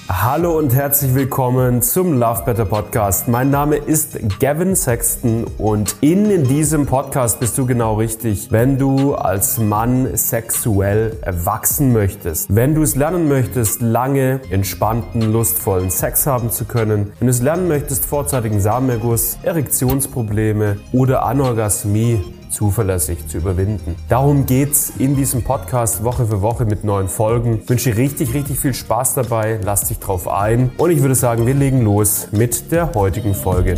Hallo und herzlich willkommen zum Love Better Podcast. Mein Name ist Gavin Sexton und in diesem Podcast bist du genau richtig, wenn du als Mann sexuell wachsen möchtest. Wenn du es lernen möchtest, lange, entspannten, lustvollen Sex haben zu können. Wenn du es lernen möchtest, vorzeitigen Samenerguss, Erektionsprobleme oder Anorgasmie zuverlässig zu überwinden. Darum geht's in diesem Podcast Woche für Woche mit neuen Folgen. Ich wünsche dir richtig viel Spaß dabei. Lass dich drauf ein. Und ich würde sagen, wir legen los mit der heutigen Folge.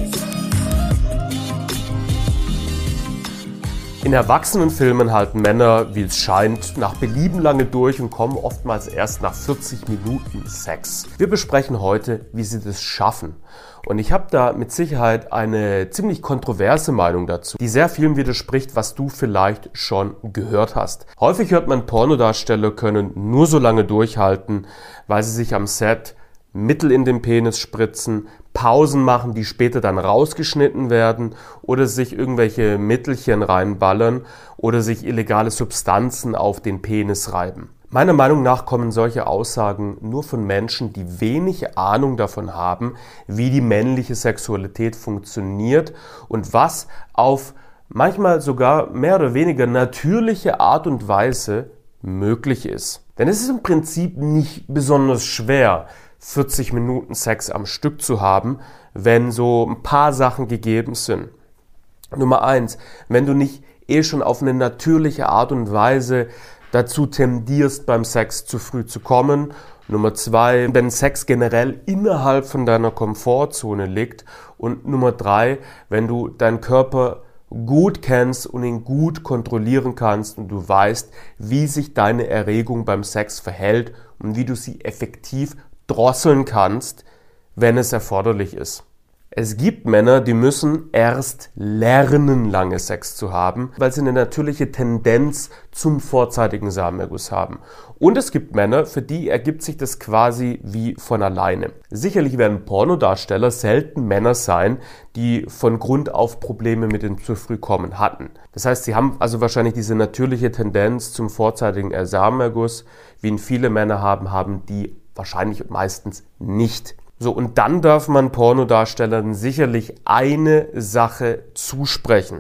In Erwachsenenfilmen halten Männer, wie es scheint, nach Belieben lange durch und kommen oftmals erst nach 40 Minuten Sex. Wir besprechen heute, wie sie das schaffen. Und ich habe da mit Sicherheit eine ziemlich kontroverse Meinung dazu, die sehr vielen widerspricht, was du vielleicht schon gehört hast. Häufig hört man, Pornodarsteller können nur so lange durchhalten, weil sie sich am Set Mittel in den Penis spritzen, Pausen machen, die später dann rausgeschnitten werden oder sich irgendwelche Mittelchen reinballern oder sich illegale Substanzen auf den Penis reiben. Meiner Meinung nach kommen solche Aussagen nur von Menschen, die wenig Ahnung davon haben, wie die männliche Sexualität funktioniert und was auf manchmal sogar mehr oder weniger natürliche Art und Weise möglich ist. Denn es ist im Prinzip nicht besonders schwer, 40 Minuten Sex am Stück zu haben, wenn so ein paar Sachen gegeben sind. Nummer 1, wenn du nicht schon auf eine natürliche Art und Weise dazu tendierst, beim Sex zu früh zu kommen. Nummer 2, wenn Sex generell innerhalb von deiner Komfortzone liegt. Und Nummer 3, wenn du deinen Körper gut kennst und ihn gut kontrollieren kannst und du weißt, wie sich deine Erregung beim Sex verhält und wie du sie effektiv drosseln kannst, wenn es erforderlich ist. Es gibt Männer, die müssen erst lernen, lange Sex zu haben, weil sie eine natürliche Tendenz zum vorzeitigen Samenerguss haben. Und es gibt Männer, für die ergibt sich das quasi wie von alleine. Sicherlich werden Pornodarsteller selten Männer sein, die von Grund auf Probleme mit dem zu früh kommen hatten. Das heißt, sie haben also wahrscheinlich diese natürliche Tendenz zum vorzeitigen Samenerguss, wie ihn viele Männer haben die wahrscheinlich meistens nicht. So, und dann darf man Pornodarstellern sicherlich eine Sache zusprechen.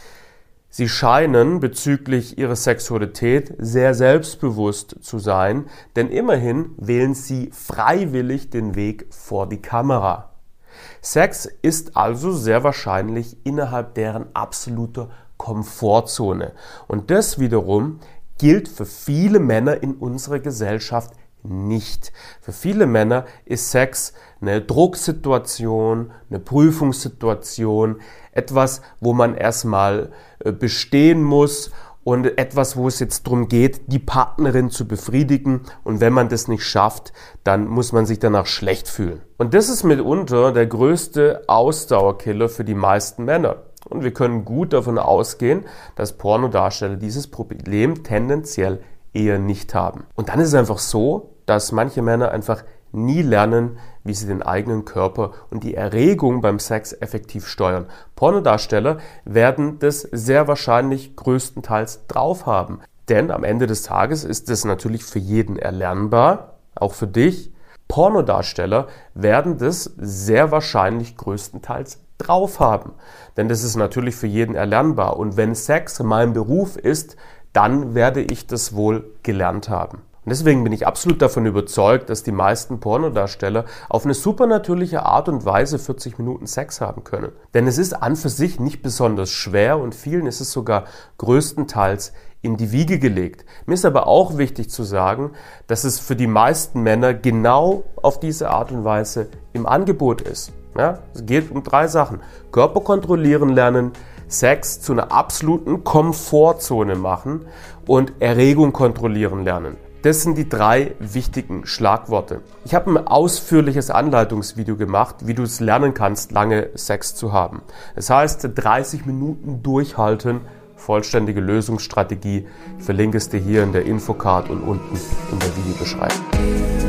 Sie scheinen bezüglich ihrer Sexualität sehr selbstbewusst zu sein, denn immerhin wählen sie freiwillig den Weg vor die Kamera. Sex ist also sehr wahrscheinlich innerhalb deren absoluter Komfortzone. Und das wiederum gilt für viele Männer in unserer Gesellschaft nicht. Für viele Männer ist Sex eine Drucksituation, eine Prüfungssituation, etwas, wo man erstmal bestehen muss und etwas, wo es jetzt darum geht, die Partnerin zu befriedigen, und wenn man das nicht schafft, dann muss man sich danach schlecht fühlen. Und das ist mitunter der größte Ausdauerkiller für die meisten Männer. Und wir können gut davon ausgehen, dass Pornodarsteller dieses Problem tendenziell eher nicht haben. Und dann ist es einfach so, dass manche Männer einfach nie lernen, wie sie den eigenen Körper und die Erregung beim Sex effektiv steuern. Pornodarsteller werden das sehr wahrscheinlich größtenteils drauf haben. Denn am Ende des Tages ist es natürlich für jeden erlernbar, auch für dich. Pornodarsteller werden das sehr wahrscheinlich größtenteils drauf haben. Denn das ist natürlich für jeden erlernbar. Und wenn Sex mein Beruf ist, dann werde ich das wohl gelernt haben. Und deswegen bin ich absolut davon überzeugt, dass die meisten Pornodarsteller auf eine supernatürliche Art und Weise 40 Minuten Sex haben können. Denn es ist an für sich nicht besonders schwer und vielen ist es sogar größtenteils in die Wiege gelegt. Mir ist aber auch wichtig zu sagen, dass es für die meisten Männer genau auf diese Art und Weise im Angebot ist. Ja, es geht um 3 Sachen. Körper kontrollieren lernen, Sex zu einer absoluten Komfortzone machen und Erregung kontrollieren lernen. Das sind die 3 wichtigen Schlagworte. Ich habe ein ausführliches Anleitungsvideo gemacht, wie du es lernen kannst, lange Sex zu haben. Das heißt, 30 Minuten durchhalten, vollständige Lösungsstrategie. Ich verlinke es dir hier in der Infocard und unten in der Videobeschreibung.